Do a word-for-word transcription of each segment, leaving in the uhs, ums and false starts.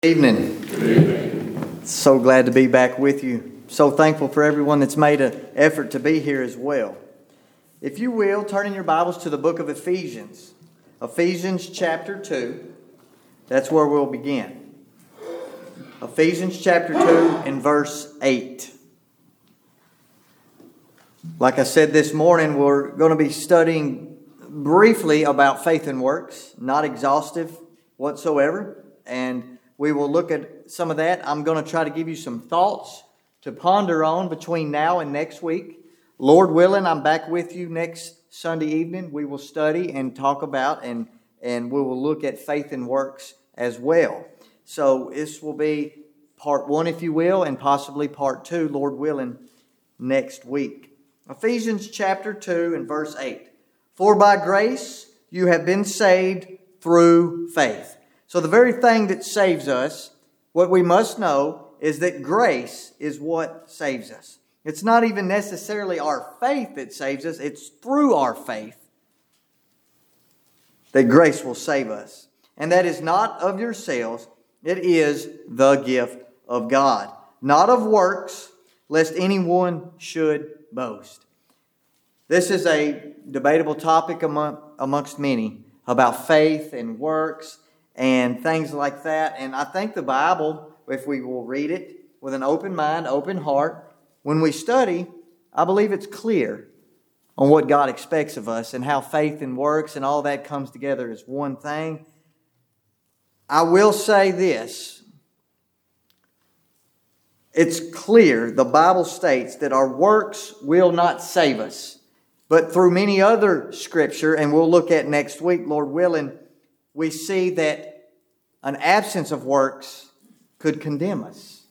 Evening. Good evening. So glad to be back with you. So thankful for everyone that's made an effort to be here as well. If you will, turn in your Bibles to the book of Ephesians. Ephesians chapter two. That's where we'll begin. Ephesians chapter two and verse eight. Like I said this morning, we're going to be studying briefly about faith and works, not exhaustive whatsoever. And we will look at some of that. I'm going to try to give you some thoughts to ponder on between now and next week. Lord willing, I'm back with you next Sunday evening. We will study and talk about and, and we will look at faith and works as well. So this will be part one, if you will, and possibly part two, Lord willing, next week. Ephesians chapter two and verse eight. For by grace you have been saved through faith. So the very thing that saves us, what we must know is that grace is what saves us. It's not even necessarily our faith that saves us. It's through our faith that grace will save us. And that is not of yourselves. It is the gift of God. Not of works, lest anyone should boast. This is a debatable topic among, amongst many about faith and works and things like that. And I think the Bible, if we will read it with an open mind, open heart, when we study, I believe it's clear on what God expects of us and how faith and works and all that comes together as one thing. I will say this. It's clear, the Bible states that our works will not save us. But through many other scripture, and we'll look at next week, Lord willing, we see that an absence of works could condemn us.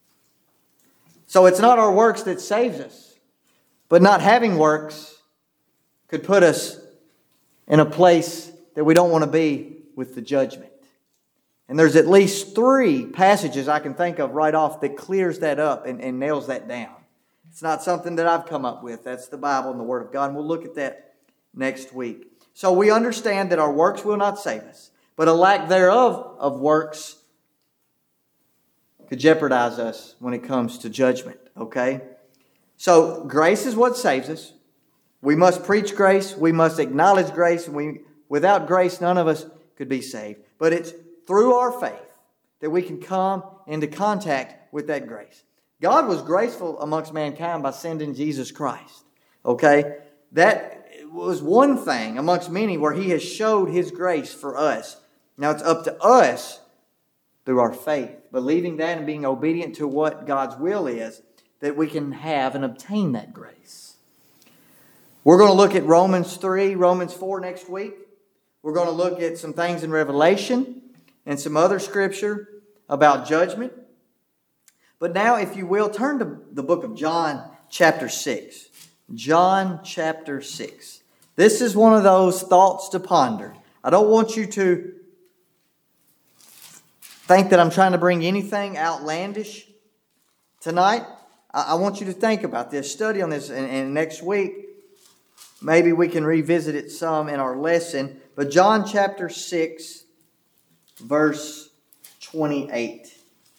So it's not our works that saves us. But not having works could put us in a place that we don't want to be with the judgment. And there's at least three passages I can think of right off that clears that up and, and nails that down. It's not something that I've come up with. That's the Bible and the Word of God. And we'll look at that next week. So we understand that our works will not save us. But a lack thereof of works could jeopardize us when it comes to judgment. Okay? So grace is what saves us. We must preach grace. We must acknowledge grace. And we, without grace, none of us could be saved. But it's through our faith that we can come into contact with that grace. God was graceful amongst mankind by sending Jesus Christ. Okay? That was one thing amongst many where He has showed His grace for us. Now it's up to us through our faith, believing that and being obedient to what God's will is, that we can have and obtain that grace. We're going to look at Romans three, Romans four next week. We're going to look at some things in Revelation and some other scripture about judgment. But now, if you will, turn to the book of John chapter six. John chapter six. This is one of those thoughts to ponder. I don't want you to think that I'm trying to bring anything outlandish tonight. I want you to think about this, study on this, and, and next week, maybe we can revisit it some in our lesson. But John chapter six, verse twenty-eight.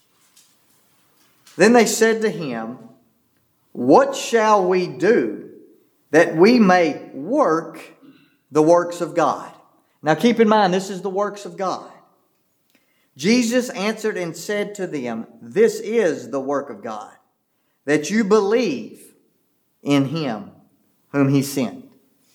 Then they said to Him, what shall we do that we may work the works of God? Now keep in mind, this is the works of God. Jesus answered and said to them, this is the work of God, that you believe in Him whom He sent.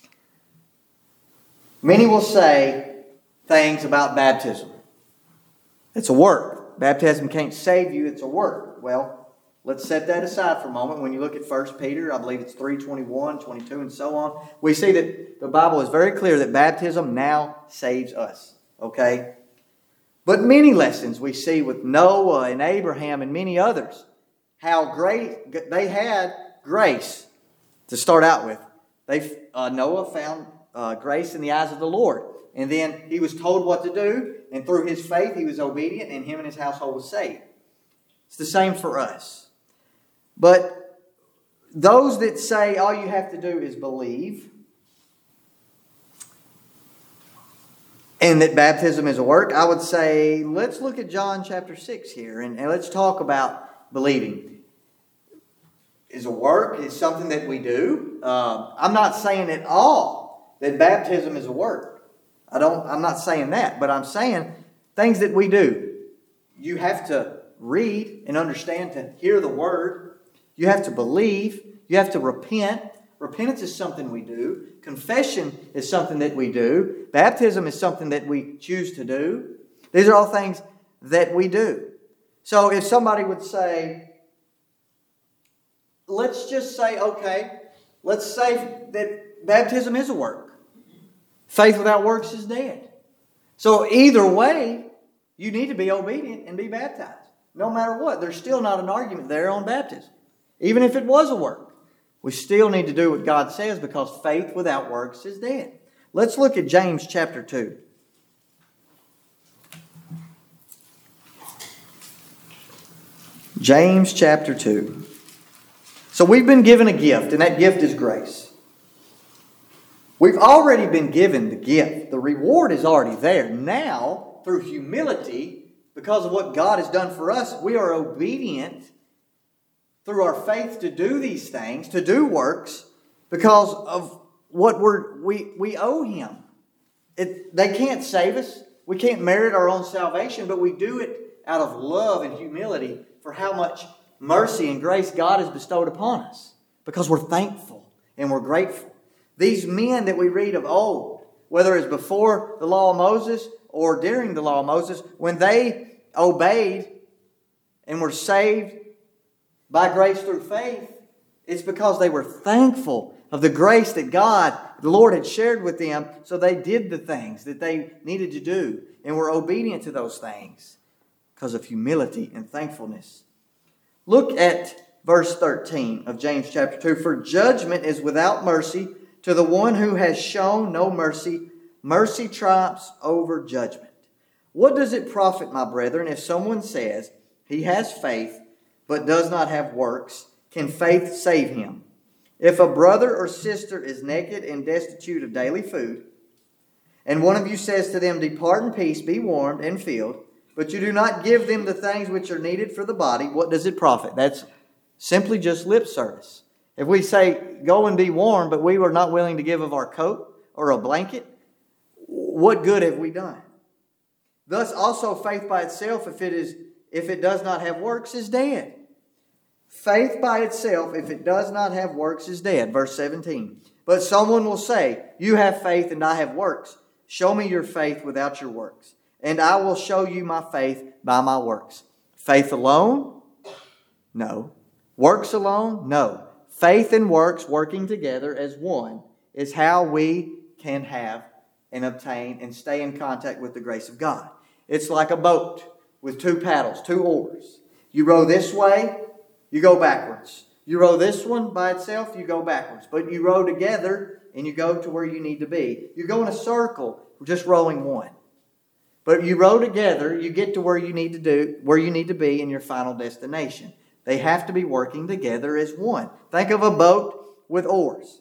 Many will say things about baptism. It's a work. Baptism can't save you, it's a work. Well, let's set that aside for a moment. When you look at First Peter, I believe it's three twenty-one, twenty-two, and so on, we see that the Bible is very clear that baptism now saves us. Okay? But many lessons we see with Noah and Abraham and many others, how great they had grace to start out with. They uh, Noah found uh, grace in the eyes of the Lord. And then he was told what to do, and through his faith he was obedient, and him and his household was saved. It's the same for us. But those that say all you have to do is believe, and that baptism is a work, I would say let's look at John chapter six here and, and let's talk about believing. Is a work, is something that we do. Uh, I'm not saying at all that baptism is a work. I don't, I'm not saying that, but I'm saying things that we do. You have to read and understand to hear the word. You have to believe. You have to repent. Repentance is something we do. Confession is something that we do. Baptism is something that we choose to do. These are all things that we do. So if somebody would say, let's just say, okay, let's say that baptism is a work. Faith without works is dead. So either way, you need to be obedient and be baptized. No matter what. There's still not an argument there on baptism. Even if it was a work. We still need to do what God says because faith without works is dead. Let's look at James chapter two. James chapter two. So we've been given a gift, and that gift is grace. We've already been given the gift. The reward is already there. Now, through humility, because of what God has done for us, we are obedient through our faith to do these things, to do works, because of what we're, we, we owe Him. It, they can't save us. We can't merit our own salvation, but we do it out of love and humility for how much mercy and grace God has bestowed upon us, because we're thankful and we're grateful. These men that we read of old, whether it's before the law of Moses or during the law of Moses, when they obeyed and were saved by grace through faith, it's because they were thankful of the grace that God, the Lord, had shared with them, so they did the things that they needed to do and were obedient to those things because of humility and thankfulness. Look at verse thirteen of James chapter two. For judgment is without mercy to the one who has shown no mercy. Mercy triumphs over judgment. What does it profit, my brethren, if someone says he has faith but does not have works? Can faith save him? If a brother or sister is naked and destitute of daily food, and one of you says to them, depart in peace, be warmed and filled, but you do not give them the things which are needed for the body, what does it profit? That's simply just lip service. If we say, go and be warm, but we were not willing to give of our coat or a blanket, what good have we done? Thus also faith by itself, if it is, if it does not have works, is dead. Faith by itself, if it does not have works, is dead. Verse seventeen. But someone will say, you have faith and I have works. Show me your faith without your works, and I will show you my faith by my works. Faith alone? No. Works alone? No. Faith and works working together as one is how we can have and obtain and stay in contact with the grace of God. It's like a boat with two paddles, two oars. You row this way, you go backwards. You row this one by itself, you go backwards. But you row together and you go to where you need to be. You go in a circle, just rowing one. But you row together, you get to where you need to do, where you need to be in your final destination. They have to be working together as one. Think of a boat with oars.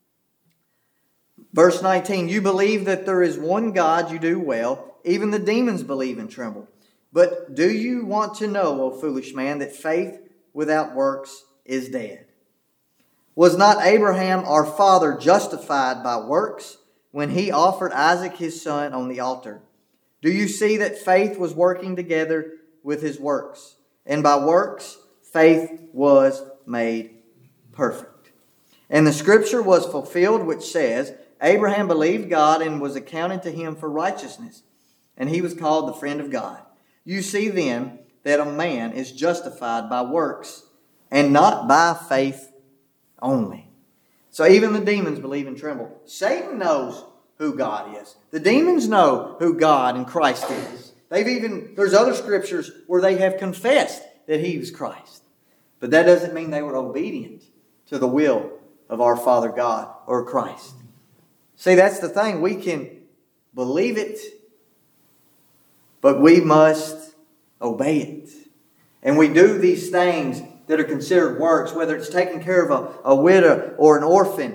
Verse nineteen, you believe that there is one God, you do well. Even the demons believe and tremble. But do you want to know, O foolish man, that faith without works is dead? Was not Abraham our father justified by works when he offered Isaac his son on the altar? Do you see that faith was working together with his works? And by works, faith was made perfect. And the scripture was fulfilled which says, Abraham believed God and was accounted to him for righteousness, and he was called the friend of God. You see then that a man is justified by works and not by faith only. So even the demons believe and tremble. Satan knows who God is. The demons know who God and Christ is. They've even, there's other scriptures where they have confessed that He was Christ. But that doesn't mean they were obedient to the will of our Father God or Christ. See, that's the thing. We can believe it, but we must obey it. And we do these things that are considered works, whether it's taking care of a, a widow or an orphan,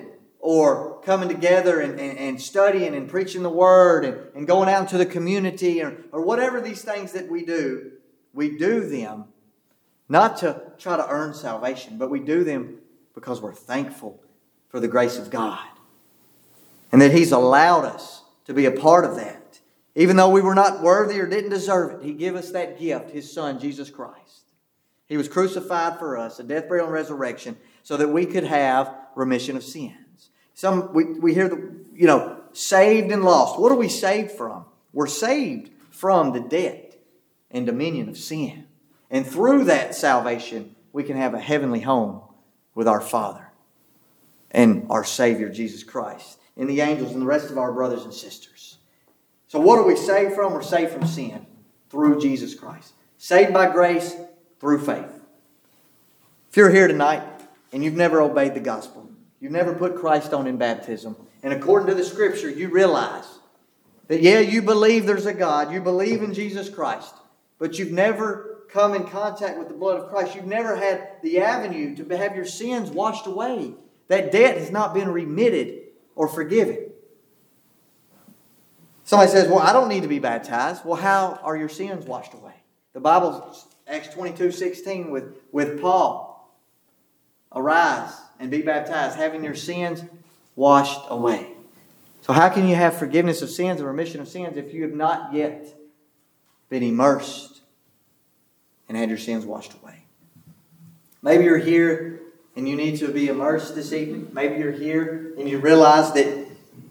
or coming together and, and, and studying and preaching the Word and, and going out into the community or, or whatever these things that we do, we do them not to try to earn salvation, but we do them because we're thankful for the grace of God. And that He's allowed us to be a part of that. Even though we were not worthy or didn't deserve it, He gave us that gift, His Son, Jesus Christ. He was crucified for us, a death, burial, and resurrection, so that we could have remission of sins. Some we, we hear the, you know, saved and lost. What are we saved from? We're saved from the debt and dominion of sin. And through that salvation, we can have a heavenly home with our Father and our Savior, Jesus Christ, and the angels and the rest of our brothers and sisters. So what are we saved from? We're saved from sin through Jesus Christ. Saved by grace through faith. If you're here tonight and you've never obeyed the gospel, you've never put Christ on in baptism, and according to the Scripture, you realize that, yeah, you believe there's a God, you believe in Jesus Christ, but you've never come in contact with the blood of Christ. You've never had the avenue to have your sins washed away. That debt has not been remitted or forgiven. Somebody says, well, I don't need to be baptized. Well, how are your sins washed away? The Bible, Acts twenty-two sixteen with, with Paul, arise and be baptized, having your sins washed away. So how can you have forgiveness of sins and remission of sins if you have not yet been immersed and had your sins washed away? Maybe you're here and you need to be immersed this evening. Maybe you're here and you realize that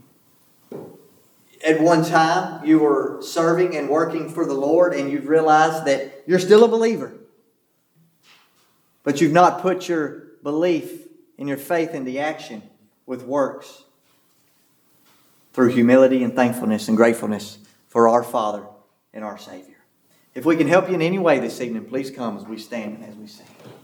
at one time you were serving and working for the Lord, and you've realized that you're still a believer, but you've not put your belief and your faith into action with works through humility and thankfulness and gratefulness for our Father and our Savior. If we can help you in any way this evening, please come as we stand and as we sing.